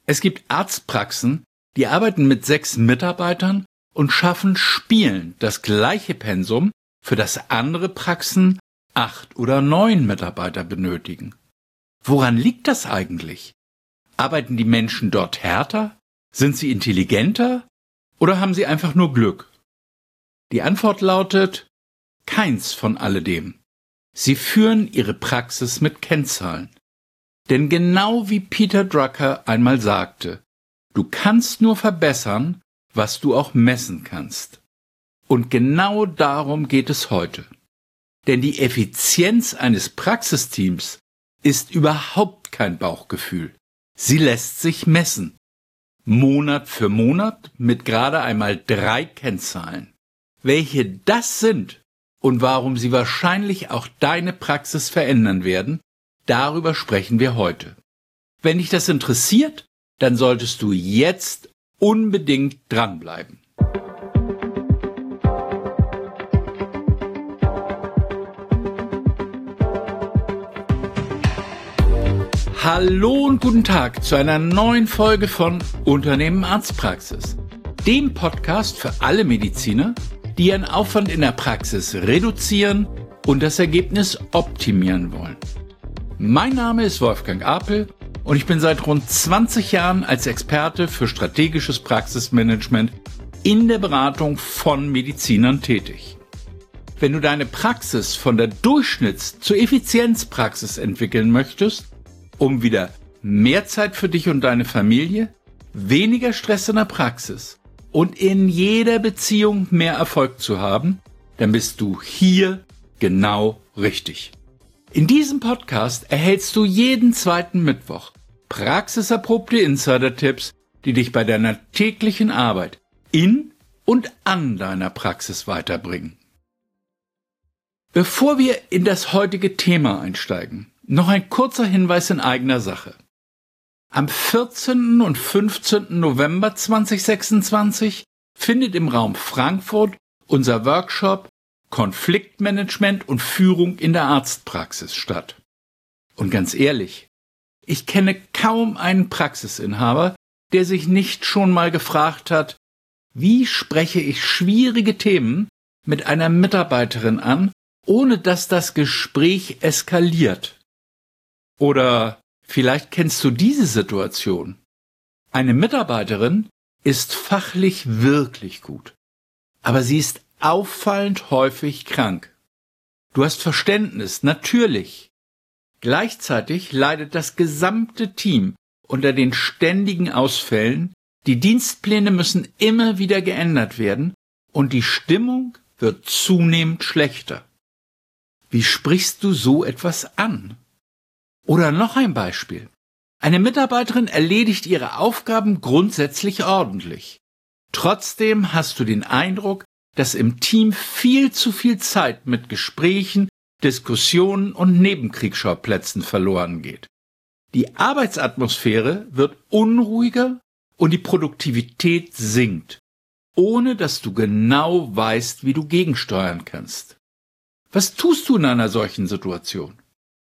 Es gibt Arztpraxen, die arbeiten mit 6 Mitarbeitern und schaffen spielend das gleiche Pensum, für das andere Praxen 8 oder 9 Mitarbeiter benötigen. Woran liegt das eigentlich? Arbeiten die Menschen dort härter? Sind sie intelligenter? Oder haben sie einfach nur Glück? Die Antwort lautet: keins von alledem. Sie führen ihre Praxis mit Kennzahlen. Denn genau wie Peter Drucker einmal sagte, du kannst nur verbessern, was du auch messen kannst. Und genau darum geht es heute. Denn die Effizienz eines Praxisteams ist überhaupt kein Bauchgefühl. Sie lässt sich messen. Monat für Monat mit gerade einmal 3 Kennzahlen. Welche das sind und warum sie wahrscheinlich auch deine Praxis verändern werden, darüber sprechen wir heute. Wenn dich das interessiert, dann solltest du jetzt unbedingt dranbleiben. Hallo und guten Tag zu einer neuen Folge von Unternehmen Arztpraxis, dem Podcast für alle Mediziner, die ihren Aufwand in der Praxis reduzieren und das Ergebnis optimieren wollen. Mein Name ist Wolfgang Apel und ich bin seit rund 20 Jahren als Experte für strategisches Praxismanagement in der Beratung von Medizinern tätig. Wenn du deine Praxis von der Durchschnitts- zur Effizienzpraxis entwickeln möchtest, um wieder mehr Zeit für dich und deine Familie, weniger Stress in der Praxis und in jeder Beziehung mehr Erfolg zu haben, dann bist du hier genau richtig. In diesem Podcast erhältst du jeden zweiten Mittwoch praxiserprobte Insider-Tipps, die dich bei deiner täglichen Arbeit in und an deiner Praxis weiterbringen. Bevor wir in das heutige Thema einsteigen, noch ein kurzer Hinweis in eigener Sache. Am 14. und 15. November 2026 findet im Raum Frankfurt unser Workshop Konfliktmanagement und Führung in der Arztpraxis statt. Und ganz ehrlich, ich kenne kaum einen Praxisinhaber, der sich nicht schon mal gefragt hat, wie spreche ich schwierige Themen mit einer Mitarbeiterin an, ohne dass das Gespräch eskaliert. Oder vielleicht kennst du diese Situation. Eine Mitarbeiterin ist fachlich wirklich gut, aber sie ist auffallend häufig krank. Du hast Verständnis, natürlich. Gleichzeitig leidet das gesamte Team unter den ständigen Ausfällen, die Dienstpläne müssen immer wieder geändert werden und die Stimmung wird zunehmend schlechter. Wie sprichst du so etwas an? Oder noch ein Beispiel. Eine Mitarbeiterin erledigt ihre Aufgaben grundsätzlich ordentlich. Trotzdem hast du den Eindruck, dass im Team viel zu viel Zeit mit Gesprächen, Diskussionen und Nebenkriegsschauplätzen verloren geht. Die Arbeitsatmosphäre wird unruhiger und die Produktivität sinkt, ohne dass du genau weißt, wie du gegensteuern kannst. Was tust du in einer solchen Situation?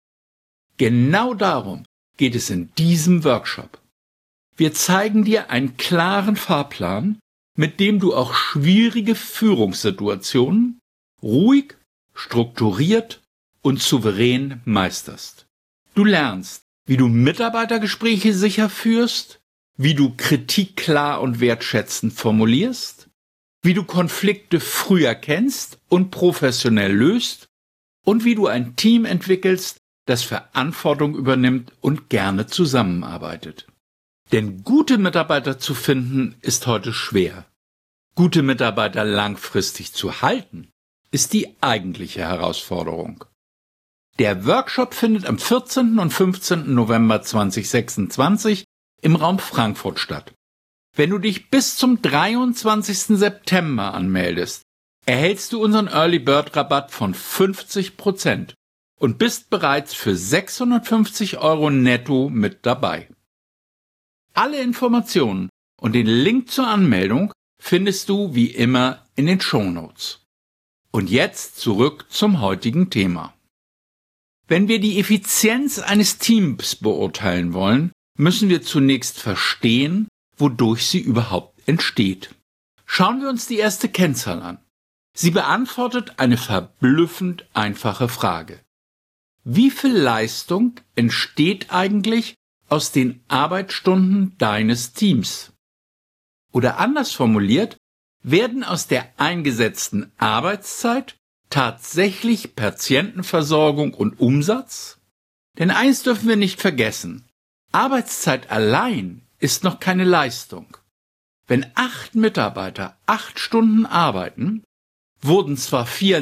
Genau darum geht es in diesem Workshop. Wir zeigen dir einen klaren Fahrplan, mit dem du auch schwierige Führungssituationen ruhig, strukturiert und souverän meisterst. Du lernst, wie du Mitarbeitergespräche sicher führst, wie du Kritik klar und wertschätzend formulierst, wie du Konflikte früh erkennst und professionell löst und wie du ein Team entwickelst, das Verantwortung übernimmt und gerne zusammenarbeitet. Denn gute Mitarbeiter zu finden, ist heute schwer. Gute Mitarbeiter langfristig zu halten, ist die eigentliche Herausforderung. Der Workshop findet am 14. und 15. November 2026 im Raum Frankfurt statt. Wenn du dich bis zum 23. September anmeldest, erhältst du unseren Early Bird Rabatt von 50% und bist bereits für 650 € netto mit dabei. Alle Informationen und den Link zur Anmeldung findest du wie immer in den Shownotes. Und jetzt zurück zum heutigen Thema. Wenn wir die Effizienz eines Teams beurteilen wollen, müssen wir zunächst verstehen, wodurch sie überhaupt entsteht. Schauen wir uns die erste Kennzahl an. Sie beantwortet eine verblüffend einfache Frage. Wie viel Leistung entsteht eigentlich aus den Arbeitsstunden deines Teams? Oder anders formuliert, werden aus der eingesetzten Arbeitszeit tatsächlich Patientenversorgung und Umsatz? Denn eins dürfen wir nicht vergessen. Arbeitszeit allein ist noch keine Leistung. Wenn 8 Mitarbeiter 8 Stunden arbeiten, wurden zwar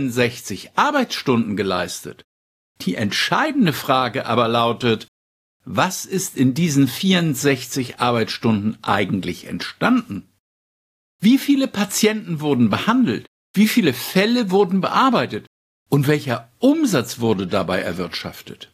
64 Arbeitsstunden geleistet. Die entscheidende Frage aber lautet, was ist in diesen 64 Arbeitsstunden eigentlich entstanden? Wie viele Patienten wurden behandelt? Wie viele Fälle wurden bearbeitet? Und welcher Umsatz wurde dabei erwirtschaftet?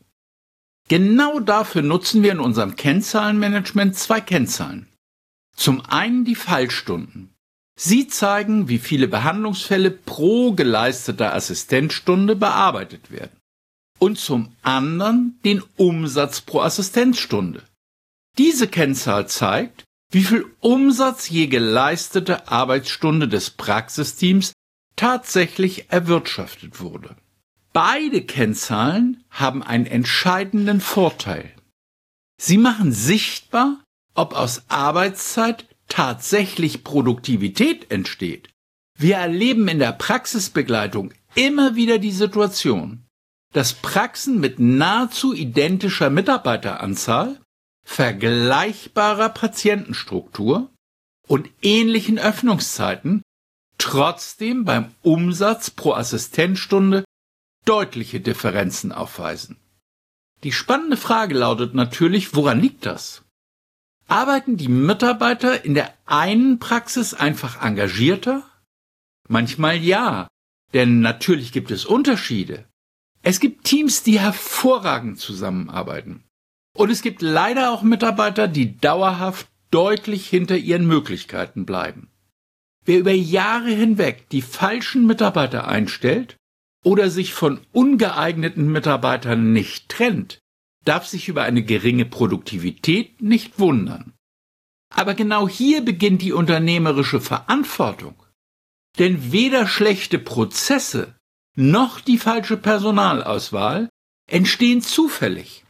Genau dafür nutzen wir in unserem Kennzahlenmanagement 2 Kennzahlen. Zum einen die Fallstunden. Sie zeigen, wie viele Behandlungsfälle pro geleisteter Assistenzstunde bearbeitet werden. Und zum anderen den Umsatz pro Assistenzstunde. Diese Kennzahl zeigt, wie viel Umsatz je geleistete Arbeitsstunde des Praxisteams tatsächlich erwirtschaftet wurde. Beide Kennzahlen haben einen entscheidenden Vorteil. Sie machen sichtbar, ob aus Arbeitszeit tatsächlich Produktivität entsteht. Wir erleben in der Praxisbegleitung immer wieder die Situation, dass Praxen mit nahezu identischer Mitarbeiteranzahl, vergleichbarer Patientenstruktur und ähnlichen Öffnungszeiten trotzdem beim Umsatz pro Assistenzstunde deutliche Differenzen aufweisen. Die spannende Frage lautet natürlich, woran liegt das? Arbeiten die Mitarbeiter in der einen Praxis einfach engagierter? Manchmal ja, denn natürlich gibt es Unterschiede. Es gibt Teams, die hervorragend zusammenarbeiten. Und es gibt leider auch Mitarbeiter, die dauerhaft deutlich hinter ihren Möglichkeiten bleiben. Wer über Jahre hinweg die falschen Mitarbeiter einstellt oder sich von ungeeigneten Mitarbeitern nicht trennt, darf sich über eine geringe Produktivität nicht wundern. Aber genau hier beginnt die unternehmerische Verantwortung. Denn weder schlechte Prozesse noch die falsche Personalauswahl entstehen zufällig.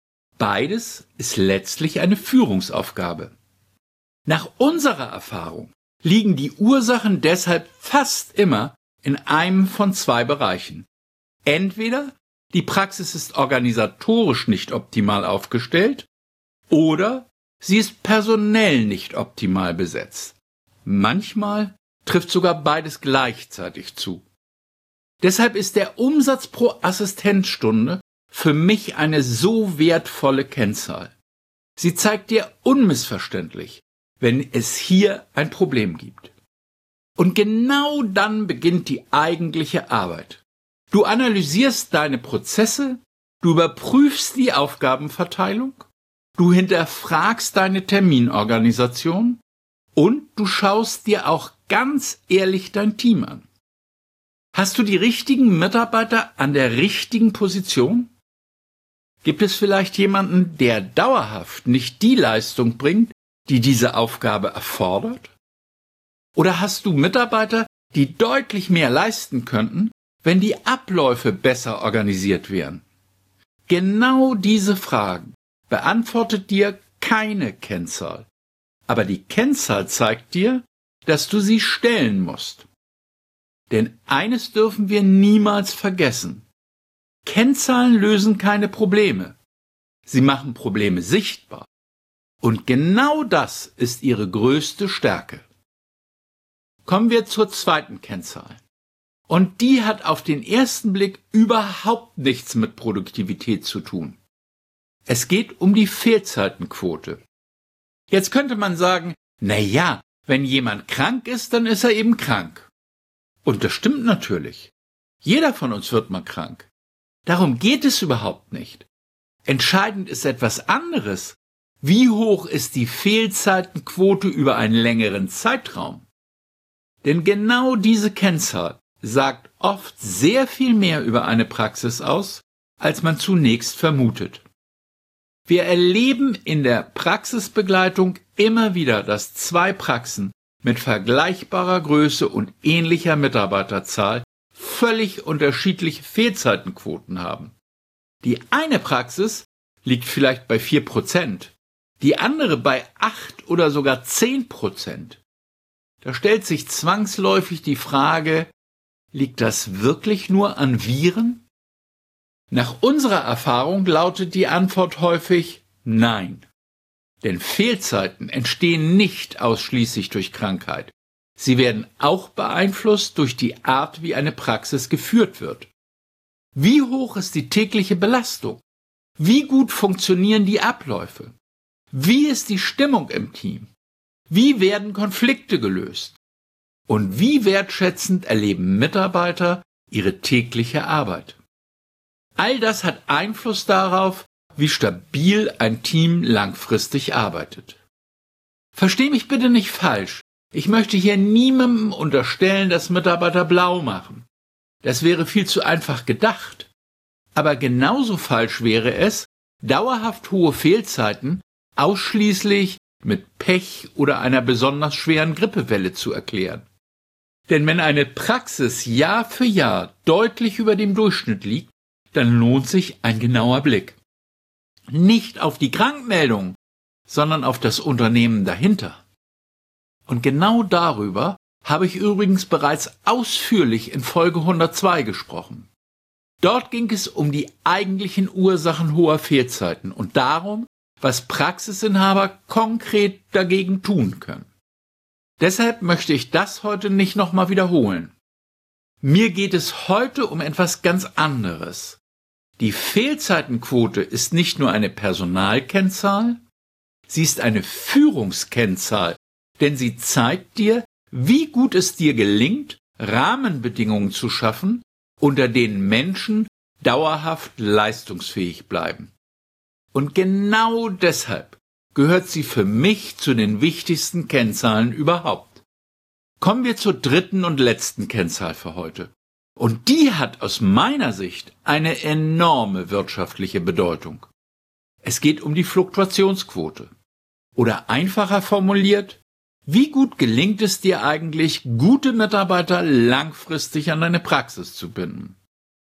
Beides ist letztlich eine Führungsaufgabe. Nach unserer Erfahrung liegen die Ursachen deshalb fast immer in einem von 2 Bereichen. Entweder die Praxis ist organisatorisch nicht optimal aufgestellt oder sie ist personell nicht optimal besetzt. Manchmal trifft sogar beides gleichzeitig zu. Deshalb ist der Umsatz pro Assistenzstunde für mich eine so wertvolle Kennzahl. Sie zeigt dir unmissverständlich, wenn es hier ein Problem gibt. Und genau dann beginnt die eigentliche Arbeit. Du analysierst deine Prozesse, du überprüfst die Aufgabenverteilung, du hinterfragst deine Terminorganisation und du schaust dir auch ganz ehrlich dein Team an. Hast du die richtigen Mitarbeiter an der richtigen Position? Gibt es vielleicht jemanden, der dauerhaft nicht die Leistung bringt, die diese Aufgabe erfordert? Oder hast du Mitarbeiter, die deutlich mehr leisten könnten, wenn die Abläufe besser organisiert wären? Genau diese Fragen beantwortet dir keine Kennzahl. Aber die Kennzahl zeigt dir, dass du sie stellen musst. Denn eines dürfen wir niemals vergessen. Kennzahlen lösen keine Probleme. Sie machen Probleme sichtbar. Und genau das ist ihre größte Stärke. Kommen wir zur zweiten Kennzahl. Und die hat auf den ersten Blick überhaupt nichts mit Produktivität zu tun. Es geht um die Fehlzeitenquote. Jetzt könnte man sagen, na ja, wenn jemand krank ist, dann ist er eben krank. Und das stimmt natürlich. Jeder von uns wird mal krank. Darum geht es überhaupt nicht. Entscheidend ist etwas anderes. Wie hoch ist die Fehlzeitenquote über einen längeren Zeitraum? Denn genau diese Kennzahl sagt oft sehr viel mehr über eine Praxis aus, als man zunächst vermutet. Wir erleben in der Praxisbegleitung immer wieder, dass zwei Praxen mit vergleichbarer Größe und ähnlicher Mitarbeiterzahl völlig unterschiedliche Fehlzeitenquoten haben. Die eine Praxis liegt vielleicht bei 4%, die andere bei 8 oder sogar 10%. Da stellt sich zwangsläufig die Frage, liegt das wirklich nur an Viren? Nach unserer Erfahrung lautet die Antwort häufig nein. Denn Fehlzeiten entstehen nicht ausschließlich durch Krankheit. Sie werden auch beeinflusst durch die Art, wie eine Praxis geführt wird. Wie hoch ist die tägliche Belastung? Wie gut funktionieren die Abläufe? Wie ist die Stimmung im Team? Wie werden Konflikte gelöst? Und wie wertschätzend erleben Mitarbeiter ihre tägliche Arbeit? All das hat Einfluss darauf, wie stabil ein Team langfristig arbeitet. Versteh mich bitte nicht falsch. Ich möchte hier niemandem unterstellen, dass Mitarbeiter blau machen. Das wäre viel zu einfach gedacht. Aber genauso falsch wäre es, dauerhaft hohe Fehlzeiten ausschließlich mit Pech oder einer besonders schweren Grippewelle zu erklären. Denn wenn eine Praxis Jahr für Jahr deutlich über dem Durchschnitt liegt, dann lohnt sich ein genauer Blick. Nicht auf die Krankmeldung, sondern auf das Unternehmen dahinter. Und genau darüber habe ich übrigens bereits ausführlich in Folge 102 gesprochen. Dort ging es um die eigentlichen Ursachen hoher Fehlzeiten und darum, was Praxisinhaber konkret dagegen tun können. Deshalb möchte ich das heute nicht nochmal wiederholen. Mir geht es heute um etwas ganz anderes. Die Fehlzeitenquote ist nicht nur eine Personalkennzahl, sie ist eine Führungskennzahl, denn sie zeigt dir, wie gut es dir gelingt, Rahmenbedingungen zu schaffen, unter denen Menschen dauerhaft leistungsfähig bleiben. Und genau deshalb gehört sie für mich zu den wichtigsten Kennzahlen überhaupt. Kommen wir zur dritten und letzten Kennzahl für heute. Und die hat aus meiner Sicht eine enorme wirtschaftliche Bedeutung. Es geht um die Fluktuationsquote. Oder einfacher formuliert, wie gut gelingt es dir eigentlich, gute Mitarbeiter langfristig an deine Praxis zu binden?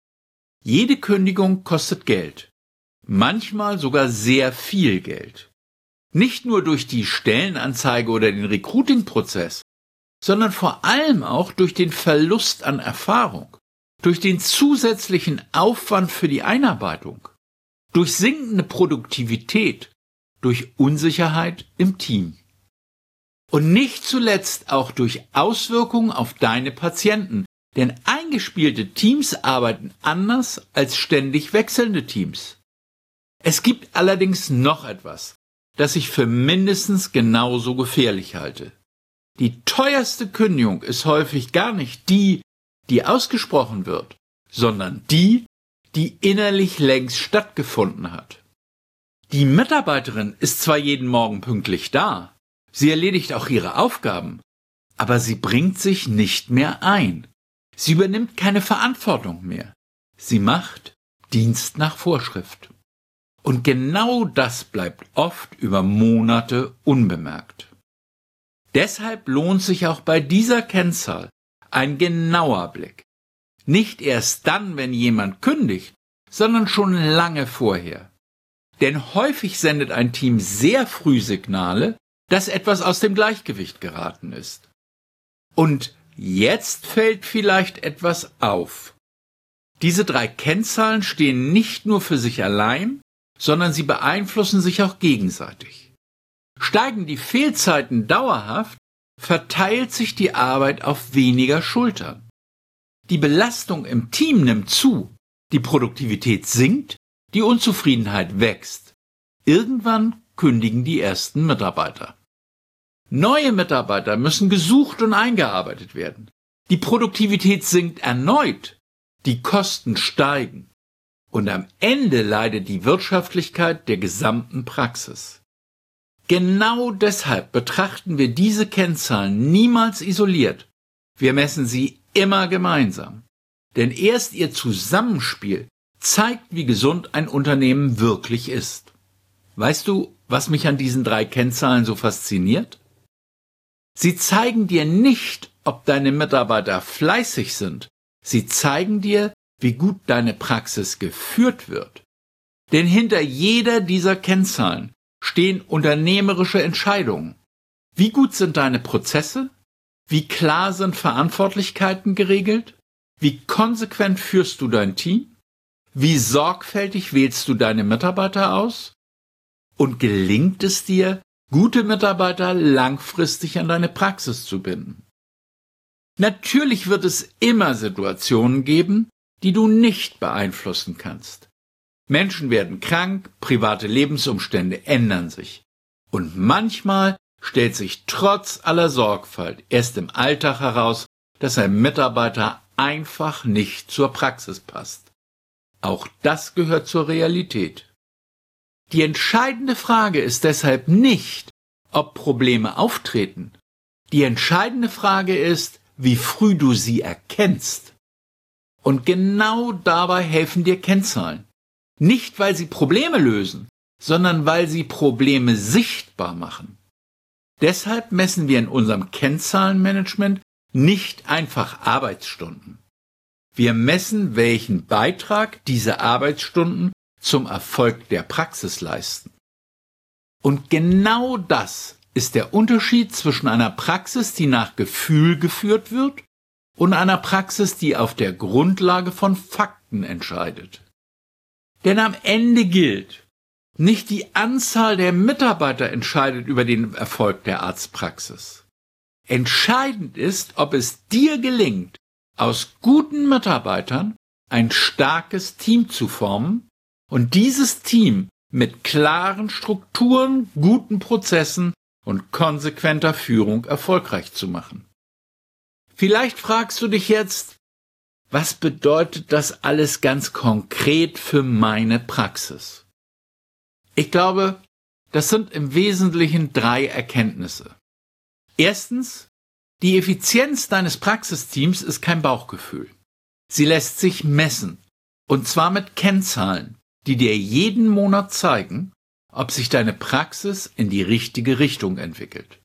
Jede Kündigung kostet Geld. Manchmal sogar sehr viel Geld. Nicht nur durch die Stellenanzeige oder den Recruiting-Prozess, sondern vor allem auch durch den Verlust an Erfahrung, durch den zusätzlichen Aufwand für die Einarbeitung, durch sinkende Produktivität, durch Unsicherheit im Team. Und nicht zuletzt auch durch Auswirkungen auf deine Patienten, denn eingespielte Teams arbeiten anders als ständig wechselnde Teams. Es gibt allerdings noch etwas, das ich für mindestens genauso gefährlich halte. Die teuerste Kündigung ist häufig gar nicht die, die ausgesprochen wird, sondern die, die innerlich längst stattgefunden hat. Die Mitarbeiterin ist zwar jeden Morgen pünktlich da, sie erledigt auch ihre Aufgaben, aber sie bringt sich nicht mehr ein. Sie übernimmt keine Verantwortung mehr. Sie macht Dienst nach Vorschrift. Und genau das bleibt oft über Monate unbemerkt. Deshalb lohnt sich auch bei dieser Kennzahl ein genauer Blick. Nicht erst dann, wenn jemand kündigt, sondern schon lange vorher. Denn häufig sendet ein Team sehr früh Signale, dass etwas aus dem Gleichgewicht geraten ist. Und jetzt fällt vielleicht etwas auf. Diese 3 Kennzahlen stehen nicht nur für sich allein, sondern sie beeinflussen sich auch gegenseitig. Steigen die Fehlzeiten dauerhaft, verteilt sich die Arbeit auf weniger Schultern. Die Belastung im Team nimmt zu, die Produktivität sinkt, die Unzufriedenheit wächst. Irgendwann kündigen die ersten Mitarbeiter. Neue Mitarbeiter müssen gesucht und eingearbeitet werden. Die Produktivität sinkt erneut, die Kosten steigen. Und am Ende leidet die Wirtschaftlichkeit der gesamten Praxis. Genau deshalb betrachten wir diese Kennzahlen niemals isoliert. Wir messen sie immer gemeinsam. Denn erst ihr Zusammenspiel zeigt, wie gesund ein Unternehmen wirklich ist. Weißt du, was mich an diesen 3 Kennzahlen so fasziniert? Sie zeigen dir nicht, ob deine Mitarbeiter fleißig sind. Sie zeigen dir, wie gut deine Praxis geführt wird. Denn hinter jeder dieser Kennzahlen stehen unternehmerische Entscheidungen. Wie gut sind deine Prozesse? Wie klar sind Verantwortlichkeiten geregelt? Wie konsequent führst du dein Team? Wie sorgfältig wählst du deine Mitarbeiter aus? Und gelingt es dir, gute Mitarbeiter langfristig an deine Praxis zu binden? Natürlich wird es immer Situationen geben, die du nicht beeinflussen kannst. Menschen werden krank, private Lebensumstände ändern sich. Und manchmal stellt sich trotz aller Sorgfalt erst im Alltag heraus, dass ein Mitarbeiter einfach nicht zur Praxis passt. Auch das gehört zur Realität. Die entscheidende Frage ist deshalb nicht, ob Probleme auftreten. Die entscheidende Frage ist, wie früh du sie erkennst. Und genau dabei helfen dir Kennzahlen. Nicht, weil sie Probleme lösen, sondern weil sie Probleme sichtbar machen. Deshalb messen wir in unserem Kennzahlenmanagement nicht einfach Arbeitsstunden. Wir messen, welchen Beitrag diese Arbeitsstunden zum Erfolg der Praxis leisten. Und genau das ist der Unterschied zwischen einer Praxis, die nach Gefühl geführt wird, und einer Praxis, die auf der Grundlage von Fakten entscheidet. Denn am Ende gilt, nicht die Anzahl der Mitarbeiter entscheidet über den Erfolg der Arztpraxis. Entscheidend ist, ob es dir gelingt, aus guten Mitarbeitern ein starkes Team zu formen und dieses Team mit klaren Strukturen, guten Prozessen und konsequenter Führung erfolgreich zu machen. Vielleicht fragst du dich jetzt, was bedeutet das alles ganz konkret für meine Praxis? Ich glaube, das sind im Wesentlichen 3 Erkenntnisse. Erstens, die Effizienz deines Praxisteams ist kein Bauchgefühl. Sie lässt sich messen, und zwar mit Kennzahlen, die dir jeden Monat zeigen, ob sich deine Praxis in die richtige Richtung entwickelt.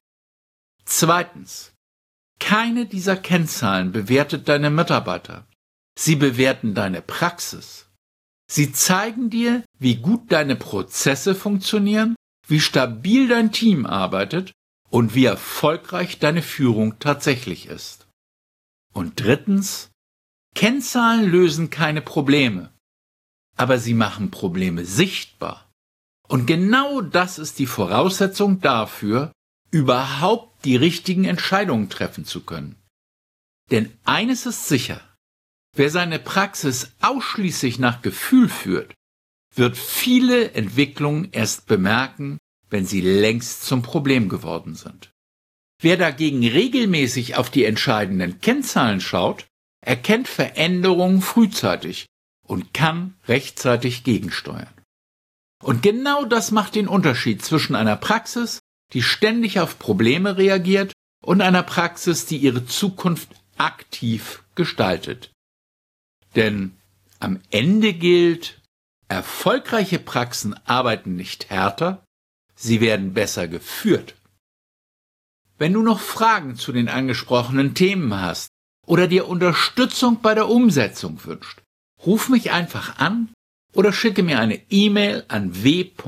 Zweitens, keine dieser Kennzahlen bewertet deine Mitarbeiter. Sie bewerten deine Praxis. Sie zeigen dir, wie gut deine Prozesse funktionieren, wie stabil dein Team arbeitet und wie erfolgreich deine Führung tatsächlich ist. Und drittens, Kennzahlen lösen keine Probleme, aber sie machen Probleme sichtbar. Und genau das ist die Voraussetzung dafür, überhaupt die richtigen Entscheidungen treffen zu können. Denn eines ist sicher: Wer seine Praxis ausschließlich nach Gefühl führt, wird viele Entwicklungen erst bemerken, wenn sie längst zum Problem geworden sind. Wer dagegen regelmäßig auf die entscheidenden Kennzahlen schaut, erkennt Veränderungen frühzeitig und kann rechtzeitig gegensteuern. Und genau das macht den Unterschied zwischen einer Praxis, die ständig auf Probleme reagiert, und einer Praxis, die ihre Zukunft aktiv gestaltet. Denn am Ende gilt, erfolgreiche Praxen arbeiten nicht härter, sie werden besser geführt. Wenn du noch Fragen zu den angesprochenen Themen hast oder dir Unterstützung bei der Umsetzung wünscht, ruf mich einfach an oder schicke mir eine E-Mail an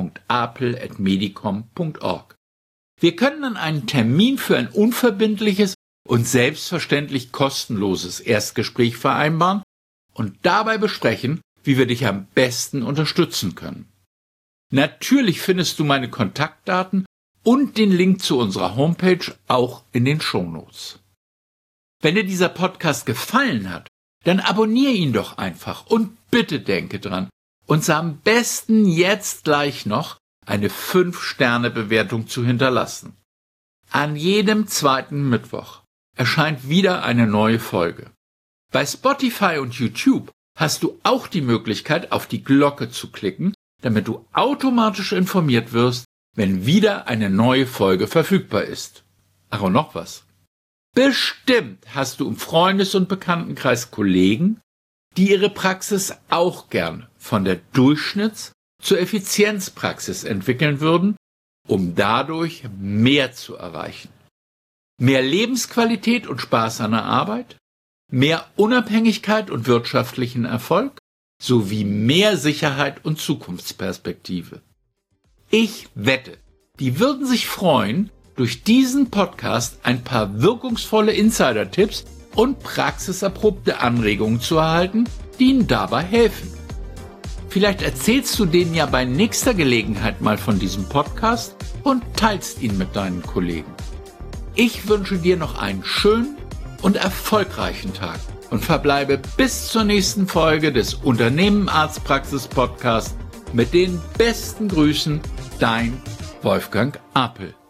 w.apel@medicom.org. Wir können dann einen Termin für ein unverbindliches und selbstverständlich kostenloses Erstgespräch vereinbaren und dabei besprechen, wie wir dich am besten unterstützen können. Natürlich findest du meine Kontaktdaten und den Link zu unserer Homepage auch in den Shownotes. Wenn dir dieser Podcast gefallen hat, dann abonniere ihn doch einfach und bitte denke dran, uns am besten jetzt gleich noch eine 5-Sterne-Bewertung zu hinterlassen. An jedem 2. Mittwoch erscheint wieder eine neue Folge. Bei Spotify und YouTube hast du auch die Möglichkeit, auf die Glocke zu klicken, damit du automatisch informiert wirst, wenn wieder eine neue Folge verfügbar ist. Ach, und noch was. Bestimmt hast du im Freundes- und Bekanntenkreis Kollegen, die ihre Praxis auch gern von der Durchschnitts- zur Effizienzpraxis entwickeln würden, um dadurch mehr zu erreichen. Mehr Lebensqualität und Spaß an der Arbeit, mehr Unabhängigkeit und wirtschaftlichen Erfolg sowie mehr Sicherheit und Zukunftsperspektive. Ich wette, die würden sich freuen, durch diesen Podcast ein paar wirkungsvolle Insider-Tipps und praxiserprobte Anregungen zu erhalten, die ihnen dabei helfen. Vielleicht erzählst du denen ja bei nächster Gelegenheit mal von diesem Podcast und teilst ihn mit deinen Kollegen. Ich wünsche dir noch einen schönen und erfolgreichen Tag und verbleibe bis zur nächsten Folge des Unternehmen Arztpraxis Podcast mit den besten Grüßen, dein Wolfgang Apel.